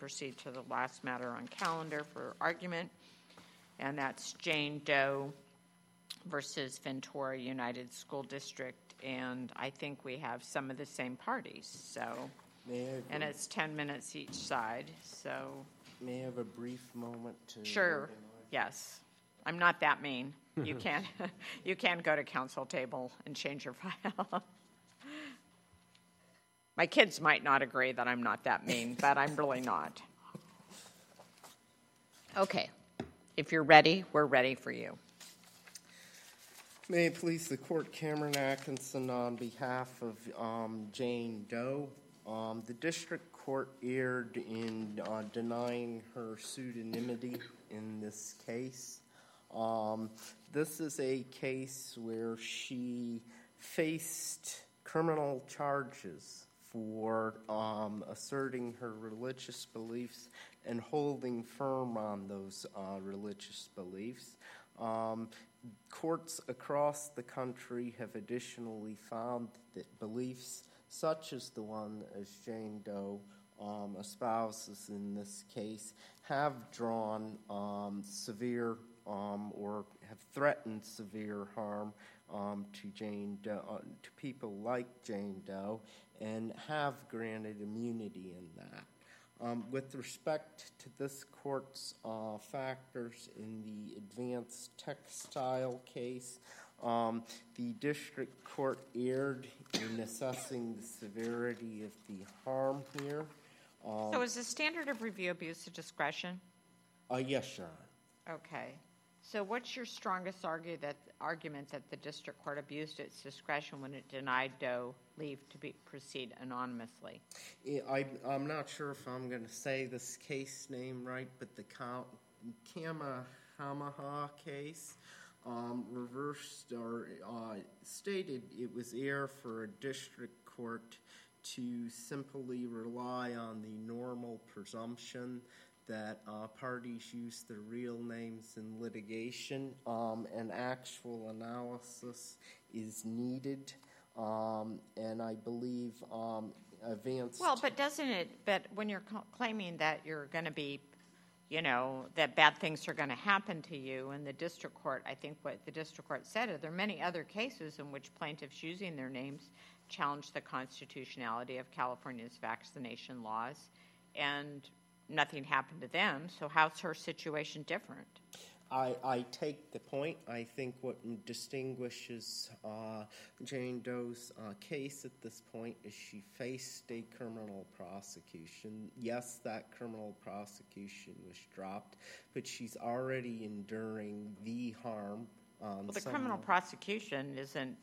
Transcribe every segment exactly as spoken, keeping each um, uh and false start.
proceed to the last matter on calendar for argument, and that's Jane Doe versus Ventura United School District, and I think we have some of the same parties, so, and it's ten minutes each side, so. May I have a brief moment to... Sure, yes. I'm not that mean. You can, you can go to council table and change your file. My kids might not agree that I'm not that mean, but I'm really not. Okay. If you're ready, we're ready for you. May it please the court, Cameron Atkinson on behalf of um, Jane Doe. Um, the district court erred in uh, denying her pseudonymity in this case. Um, this is a case where she faced criminal charges for um, asserting her religious beliefs and holding firm on those uh, religious beliefs. Um, courts across the country have additionally found that beliefs such as the one as Jane Doe um, espouses in this case have drawn um, severe um, or have threatened severe harm um, to Jane Doe, uh, to people like Jane Doe, and have granted immunity in that. Um, with respect to this court's uh, factors in the advanced textile case, um, the district court erred in assessing the severity of the harm here. Um, So is the standard of review abuse of discretion? Uh, yes, Your Honor. Okay. So what's your strongest argue that, argument that the district court abused its discretion when it denied Doe leave to be, proceed anonymously? I, I'm not sure if I'm going to say this case name right, but the Kamahamaha case um, reversed or uh, stated it was error for a district court to simply rely on the normal presumption that uh, parties use their real names in litigation, um, and actual analysis is needed. Um, and I believe um, advanced... Well, but doesn't it, but when you're co- claiming that you're going to be, you know, that bad things are going to happen to you, and the district court, I think what the district court said, are there are many other cases in which plaintiffs using their names challenge the constitutionality of California's vaccination laws, and nothing happened to them, so how's her situation different? I, I take the point. I think what distinguishes uh, Jane Doe's uh, case at this point is she faced a criminal prosecution. Yes, that criminal prosecution was dropped, but she's already enduring the harm. Um, well, the criminal prosecution isn't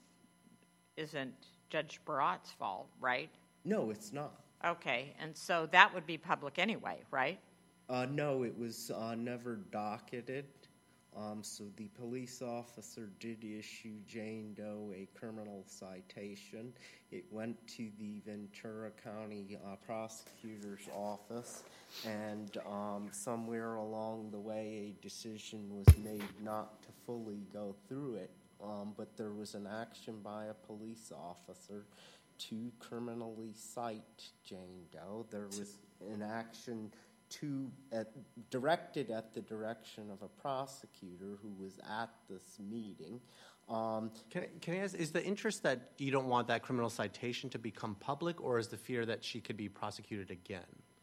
isn't Judge Barat's fault, right? No, it's not. Okay, and so that would be public anyway, right? Uh, no, it was uh, never docketed. Um, so the police officer did issue Jane Doe a criminal citation. It went to the Ventura County uh, prosecutor's office, and um, somewhere along the way a decision was made not to fully go through it, um, but there was an action by a police officer to criminally cite Jane Doe. There was an action to uh, directed at the direction of a prosecutor who was at this meeting. Um, can, can I ask, is the interest that you don't want that criminal citation to become public, or is the fear that she could be prosecuted again?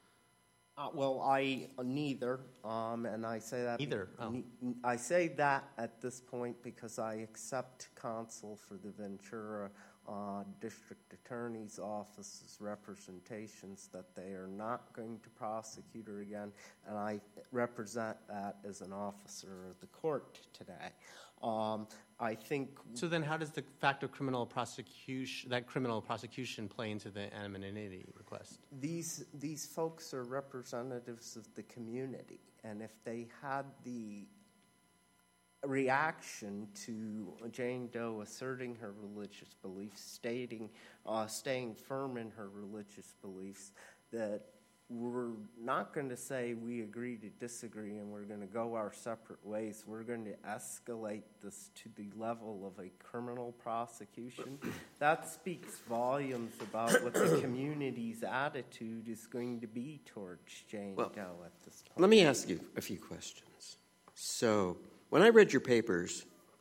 Uh, well, I uh, neither, um, and I say that. Either. Oh. Ne- I say that at this point because I accept counsel for the Ventura uh, District Attorney's Office's representations that they are not going to prosecute her again, and I represent that as an officer of the court today. Um, I think. So then, how does the fact of criminal prosecution, that criminal prosecution, play into the anonymity request? These these folks are representatives of the community, and if they had the reaction to Jane Doe asserting her religious beliefs, stating, uh, staying firm in her religious beliefs, that we're not going to say we agree to disagree and we're going to go our separate ways. We're going to escalate this to the level of a criminal prosecution. That speaks volumes about what the community's attitude is going to be towards Jane Well, Doe at this point. Let me ask you a few questions. So, when I read your papers,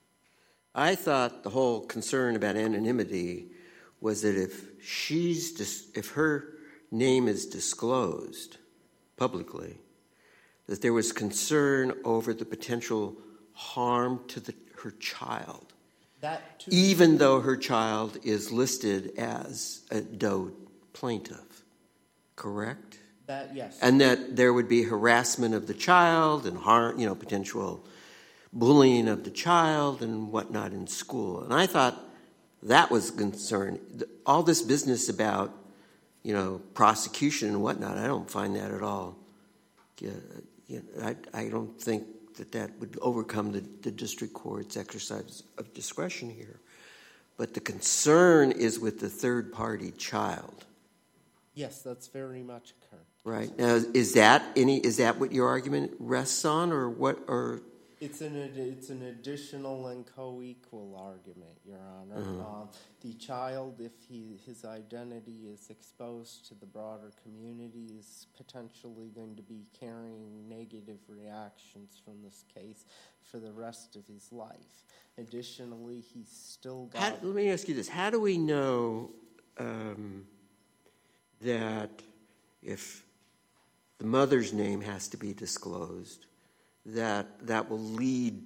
I thought the whole concern about anonymity was that if she's dis- if her name is disclosed publicly, that there was concern over the potential harm to the, her child, That too, even though her child is listed as a Doe plaintiff, correct? that yes. And that there would be harassment of the child and harm, you know, potential bullying of the child and whatnot in school. And I thought that was a concern. All this business about, you know, prosecution and whatnot, I don't find that at all. You know, I, I don't think that that would overcome the, the district court's exercise of discretion here. But the concern is with the third-party child. Yes, that's very much occurred. Right. Now, is that any? Is that what your argument rests on, or what? Or It's an ad- it's an additional and co-equal argument, Your Honor. Mm-hmm. Um, the child, if he his identity is exposed to the broader community, is potentially going to be carrying negative reactions from this case for the rest of his life. Additionally, he's still got. how, let me ask you this: how do we know um, that if the mother's name has to be disclosed, that that will lead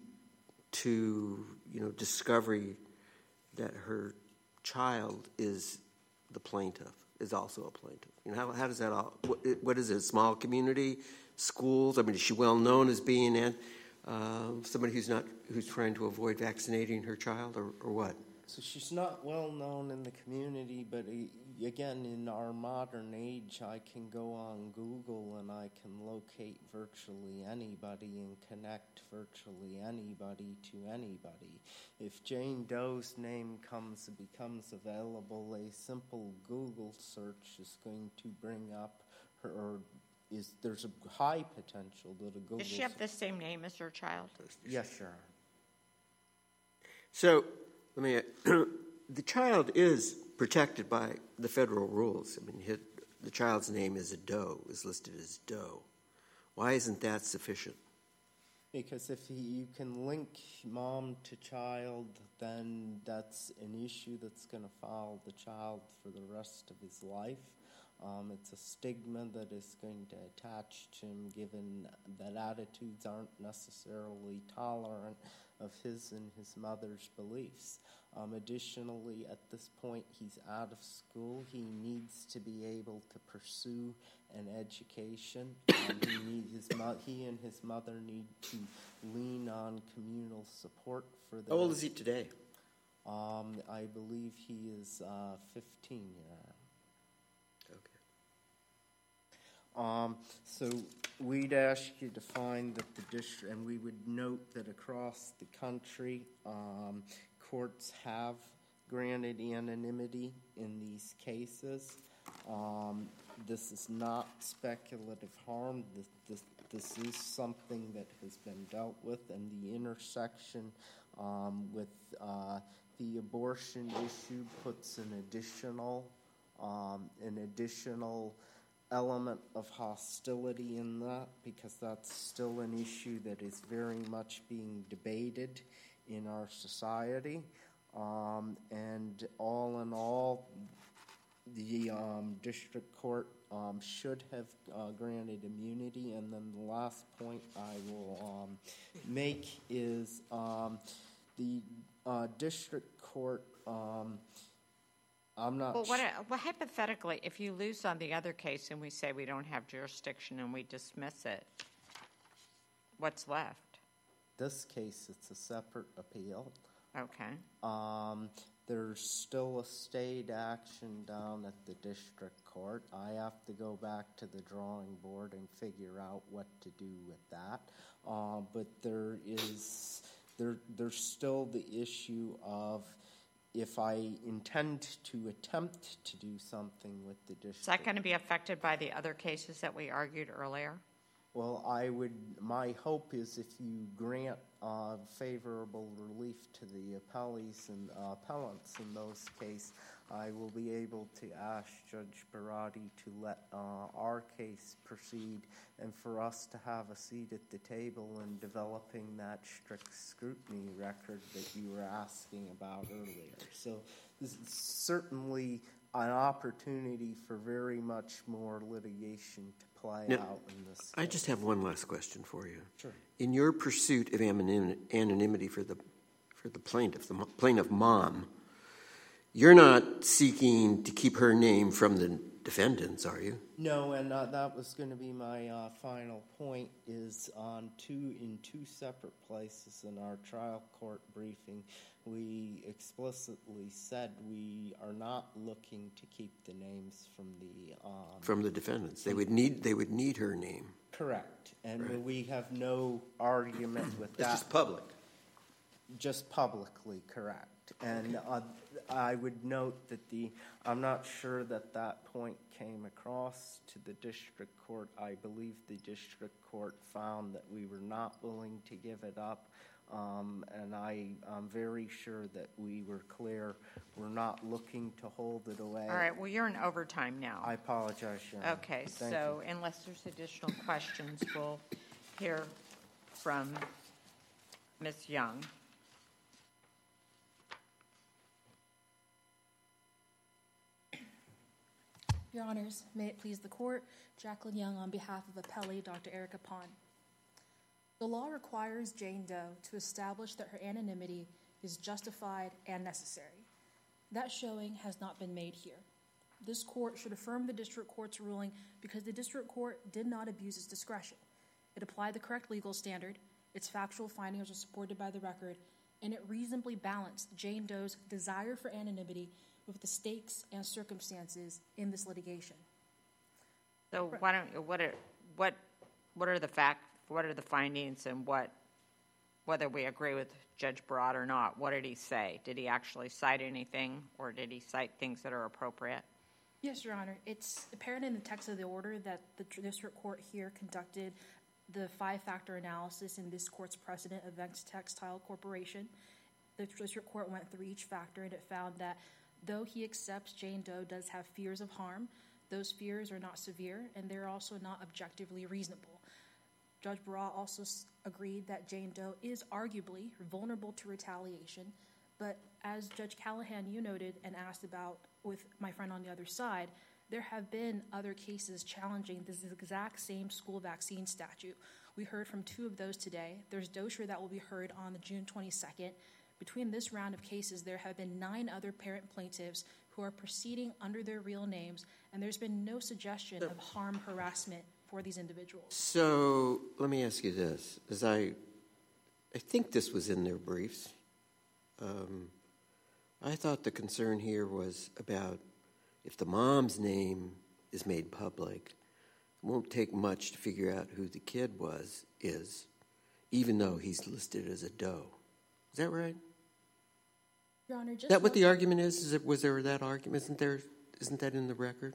to, you know, discovery that her child is the plaintiff, is also a plaintiff? You know, how, how does that all, what, what is it, a small community, schools? I mean, is she well known as being uh, somebody who's not, who's trying to avoid vaccinating her child, or, or what? So she's not well known in the community, but uh, again, in our modern age, I can go on Google and I can locate virtually anybody and connect virtually anybody to anybody. If Jane Doe's name comes becomes available, a simple Google search is going to bring up her. Or is there's a high potential that a Google. Does she have the same name as her child? Yes, sure. So, I mean, the child is protected by the federal rules. I mean, his, the child's name is a Doe, is listed as Doe. Why isn't that sufficient? Because if he, you can link mom to child, then that's an issue that's going to follow the child for the rest of his life. Um, it's a stigma that is going to attach to him, given that attitudes aren't necessarily tolerant of his and his mother's beliefs. Um, additionally, at this point, he's out of school. He needs to be able to pursue an education. Um, he, need his mo- he and his mother need to lean on communal support for their. How old is he today? Um, I believe he is uh, fifteen. Yeah. Okay. Um, so we'd ask you to find that the district, and we would note that across the country, um, courts have granted anonymity in these cases. Um, this is not speculative harm. This, this, this is something that has been dealt with, and the intersection um, with uh, the abortion issue puts an additional, um, an additional element of hostility in that, because that's still an issue that is very much being debated in our society. Um, and all in all, the um, district court um, should have uh, granted immunity. And then the last point I will um, make is um, the uh, district court, um, I'm not Well, what, sh- well, hypothetically, if you lose on the other case and we say we don't have jurisdiction and we dismiss it, what's left? this case, it's a separate appeal. Okay. Um, there's still a state action down at the district court. I have to go back to the drawing board and figure out what to do with that. Uh, but there is there there's still the issue of if I intend to attempt to do something with the district. Is that going to be affected by the other cases that we argued earlier? Well, I would, my hope is if you grant uh, favorable relief to the appellees and uh, appellants in those cases, I will be able to ask Judge Barati to let uh, our case proceed and for us to have a seat at the table in developing that strict scrutiny record that you were asking about earlier. So this is certainly an opportunity for very much more litigation to play Now, out in this. I just have one last question for you. Sure. In your pursuit of anonym- anonymity for the for the plaintiff, the mo- plaintiff mom, you're not seeking to keep her name from the defendants, are you? No, and uh, that was going to be my uh, final point, is on two in two separate places in our trial court briefing, we explicitly said we are not looking to keep the names from the um, From the defendants. They would need they would need her name. correct, and Right. we have no argument with It's that. just public. Just publicly correct. And uh, I would note that the, I'm not sure that that point came across to the district court. I believe the district court found that we were not willing to give it up. Um, and I, I'm very sure that we were clear. We're not looking to hold it away. All right, well, you're in overtime now. I apologize, Sharon. Okay, Thank so you. unless there's additional questions, we'll hear from Miz Young. Your Honors, may it please the Court, Jacqueline Young on behalf of appellee Doctor Erica Pond. The law requires Jane Doe to establish that her anonymity is justified and necessary. That showing has not been made here. This court should affirm the district court's ruling because the district court did not abuse its discretion. It applied the correct legal standard, its factual findings are supported by the record, and it reasonably balanced Jane Doe's desire for anonymity with the stakes and circumstances in this litigation. So why don't you, what are, what, what are the fact, what are the findings and what, whether we agree with Judge Barad or not, what did he say? Did he actually cite anything or did he cite things that are appropriate? Yes, Your Honor. It's apparent in the text of the order that the district court here conducted the five-factor analysis in this court's precedent of Vex Textile Corporation. The district court went through each factor and it found that though he accepts Jane Doe does have fears of harm, those fears are not severe and they're also not objectively reasonable. Judge Barad also s- agreed that Jane Doe is arguably vulnerable to retaliation, but as Judge Callahan, you noted and asked about with my friend on the other side, there have been other cases challenging this exact same school vaccine statute. We heard from two of those today. There's Dozier that will be heard on the June twenty-second. Between this round of cases, there have been nine other parent plaintiffs who are proceeding under their real names, and there's been no suggestion of harm, harassment for these individuals. So let me ask you this: as I, I think this was in their briefs. Um, I thought the concern here was about if the mom's name is made public, it won't take much to figure out who the kid was is, even though he's listed as a Doe. Is that right? Your Honor, just Is that what one- the argument is? Is it, was there that argument? Isn't there? Isn't that in the record?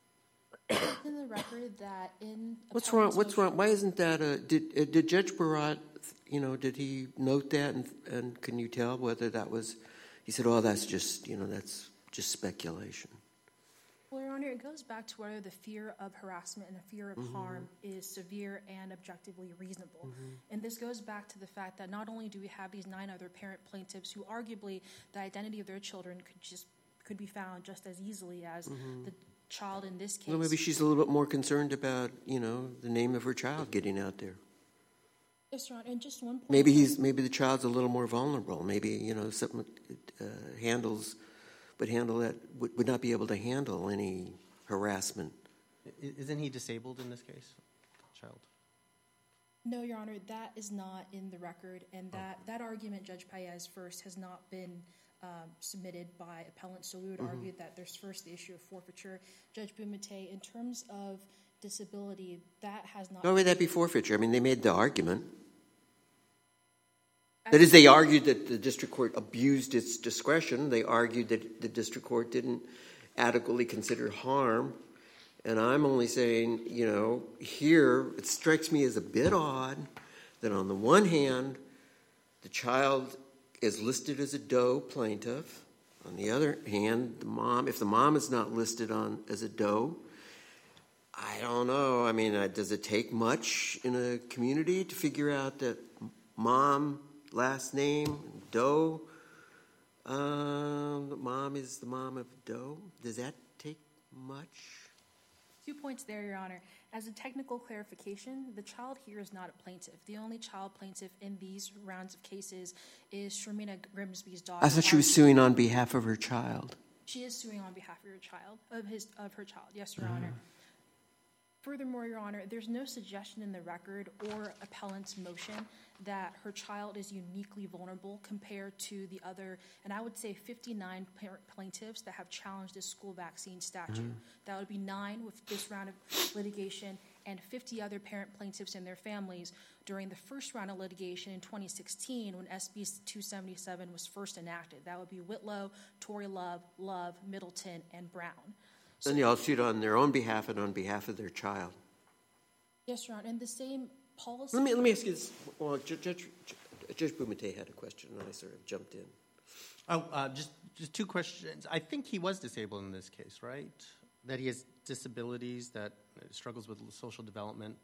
in the record that in What's appellant's wrong? What's motion- wrong? Why isn't that a? Did uh, did Judge Barat, you know, did he note that? And, and can you tell whether that was? He said, "Oh, that's just you know, that's just speculation." Well, Your Honor, it goes back to whether the fear of harassment and the fear of Mm-hmm. harm is severe and objectively reasonable. And this goes back to the fact that not only do we have these nine other parent plaintiffs who arguably the identity of their children could just could be found just as easily as the child in this case. Mm-hmm. Well, maybe she's a little bit more concerned about you know the name of her child getting out there. Yes, Your Honor, and just one point. Maybe he's maybe the child's a little more vulnerable. Maybe you know something uh, handles, would handle that would, would not be able to handle any harassment. I- Isn't he disabled in this case, child? No, Your Honor, that is not in the record, and that, that argument, Judge Paez, first has not been um, submitted by appellants, so we would argue that there's first the issue of forfeiture. Judge Bumate, in terms of disability, that has not... Why would that be forfeiture? I mean, they made the argument. I That is, they argued that the district court abused its discretion. They argued that the district court didn't adequately consider harm. And I'm only saying, you know, here it strikes me as a bit odd that on the one hand, the child is listed as a doe plaintiff. On the other hand, the mom, if the mom is not listed on as a doe, I don't know. I mean, uh, does it take much in a community to figure out that mom, last name, Doe, um, the mom is the mom of Doe? Does that take much? Two points there, Your Honor. As a technical clarification, the child here is not a plaintiff. The only child plaintiff in these rounds of cases is Shermina Grimsby's daughter. I thought she was suing on behalf of her child. She is suing on behalf of her child, of his, of her child. Yes, Your Honor. Furthermore, Your Honor, there's no suggestion in the record or appellant's motion that her child is uniquely vulnerable compared to the other, and I would say fifty-nine parent plaintiffs that have challenged this school vaccine statute. Mm-hmm. That would be nine with this round of litigation and fifty other parent plaintiffs and their families during the first round of litigation in twenty sixteen when S B two seventy-seven was first enacted. That would be Whitlow, Tory Love, Love, Middleton, and Brown. Then they all sued on their own behalf and on behalf of their child. Yes, Your Honor, and the same policy... Let me, let me ask you this. Well, Judge, Judge, Judge Bumate had a question, and I sort of jumped in. Oh, uh, just, just two questions. I think he was disabled in this case, right? That he has disabilities, that struggles with social development.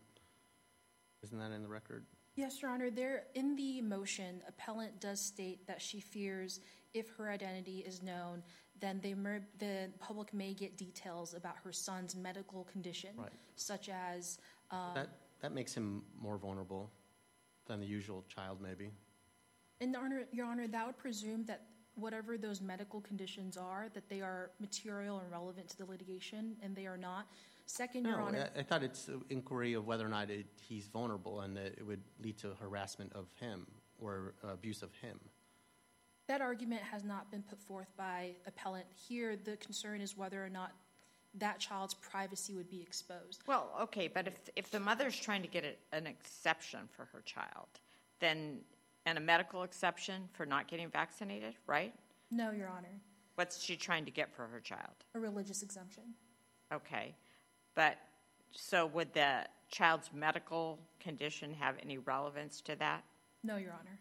Isn't that in the record? Yes, Your Honor. There, in the motion, appellant does state that she fears if her identity is known, then they mer- the public may get details about her son's medical condition, right. such as... Um, that, that makes him more vulnerable than the usual child, maybe. And, Honor, Your Honor, that would presume that whatever those medical conditions are, that they are material and relevant to the litigation, and they are not. Second, no, Your Honor... I, I thought it's an inquiry of whether or not it, he's vulnerable and that it would lead to harassment of him or uh, abuse of him. That argument has not been put forth by appellant. Here, the concern is whether or not that child's privacy would be exposed. Well, okay, but if if the mother's trying to get a, an exception for her child, then, and a medical exception for not getting vaccinated, right? No, Your Honor. What's she trying to get for her child? A religious exemption. Okay, but so would the child's medical condition have any relevance to that? No, Your Honor.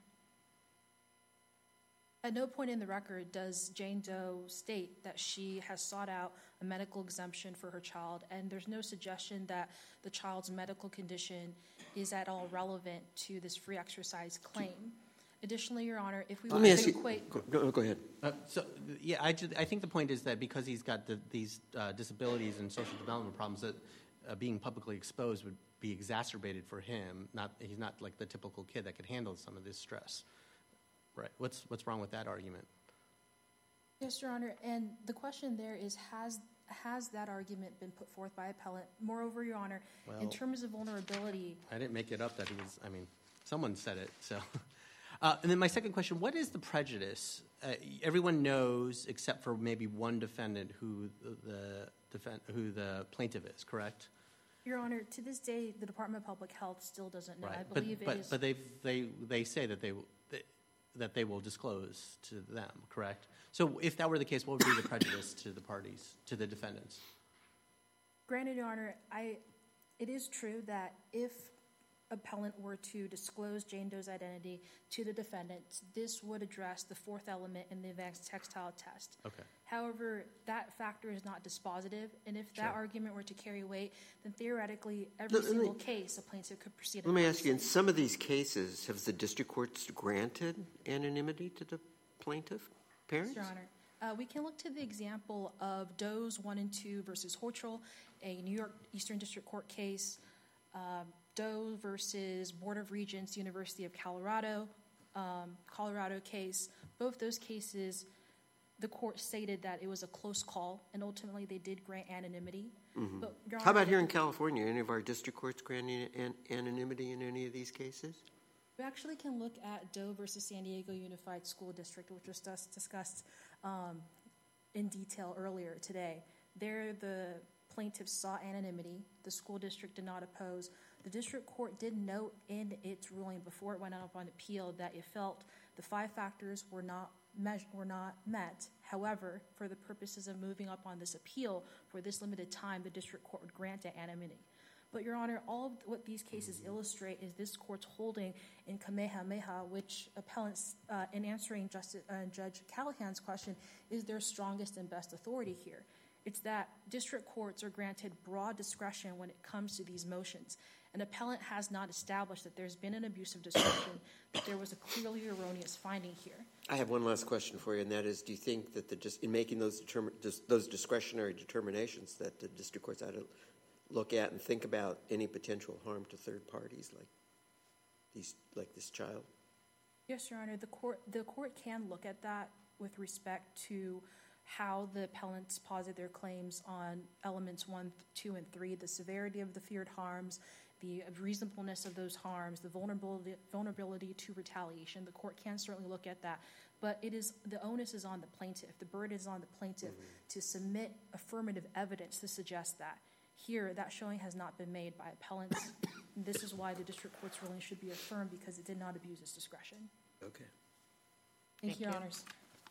At no point in the record does Jane Doe state that she has sought out a medical exemption for her child, and there's no suggestion that the child's medical condition is at all relevant to this free exercise claim. Additionally, Your Honor, if we Let me want ask to you, equate... go, go, go ahead. Uh, so, yeah, I, just, I think the point is that because he's got the, these uh, disabilities and social development problems, that uh, being publicly exposed would be exacerbated for him. Not, he's not like the typical kid that could handle some of this stress. Right. What's what's wrong with that argument? Yes, Your Honor, and the question there is, has has that argument been put forth by appellant? Moreover, Your Honor, well, in terms of vulnerability... I didn't make it up that he was, I mean, someone said it, so... Uh, and then my second question, what is the prejudice? Uh, everyone knows, except for maybe one defendant, who the, the defend, who the plaintiff is, correct? Your Honor, to this day, the Department of Public Health still doesn't know. Right. I believe but, but, it is... But they they they say that they, they that they will disclose to them, correct? So if that were the case, what would be the prejudice to the parties, to the defendants? Granted, Your Honor, I, it is true that if appellant were to disclose Jane Doe's identity to the defendant, this would address the fourth element in the advanced textile test. Okay. However, that factor is not dispositive, and if that Sure. argument were to carry weight, then theoretically, every Let- let single me- case, a plaintiff could proceed. Let me ask you, in some of these cases, have the district courts granted anonymity to the plaintiff parents? Your Honor. Uh, we can look to the example of Doe's one and two versus Hochul, a New York Eastern District Court case, um, Doe versus Board of Regents, University of Colorado, um, Colorado case. Both those cases, the court stated that it was a close call, and ultimately they did grant anonymity. Mm-hmm. But, Your How Honor, about here in California? Any of our district courts granting an- anonymity in any of these cases? we actually can look at Doe versus San Diego Unified School District, which was just discussed um, in detail earlier today. There, the plaintiffs sought anonymity. The school district did not oppose. The district court did note in its ruling before it went up on appeal that it felt the five factors were not me- were not met. However, for the purposes of moving up on this appeal for this limited time, the district court would grant it anonymity. But, Your Honor, all of what these cases illustrate is this court's holding in Kamehameha, which appellants, uh, in answering Justice, uh, Judge Callahan's question, is their strongest and best authority here. It's that district courts are granted broad discretion when it comes to these motions. An appellant has not established that there's been an abuse of discretion, that there was a clearly erroneous finding here. I have one last question for you, and that is, do you think that the, just in making those determin, just those discretionary determinations that the district courts ought to look at and think about any potential harm to third parties like these, like this child? Yes, Your Honor. The court, the court can look at that with respect to how the appellants posit their claims on elements one, two, and three, the severity of the feared harms, the reasonableness of those harms, the vulnerability, vulnerability to retaliation. The court can certainly look at that, but it is the onus is on the plaintiff. The burden is on the plaintiff mm-hmm. to submit affirmative evidence to suggest that. Here, that showing has not been made by appellants. This is why the district court's ruling should be affirmed, because it did not abuse its discretion. Okay. Thank, Thank you, Your you. Honors.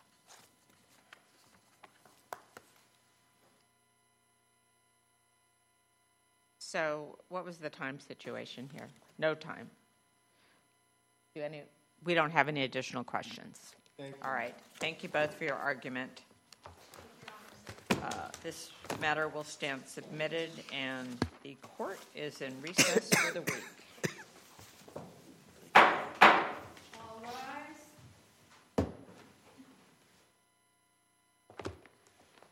So what was the time situation here? No time. Do any? We don't have any additional questions. Thank you. All right. Thank you both for your argument. Uh, this matter will stand submitted, and the court is in recess for the week.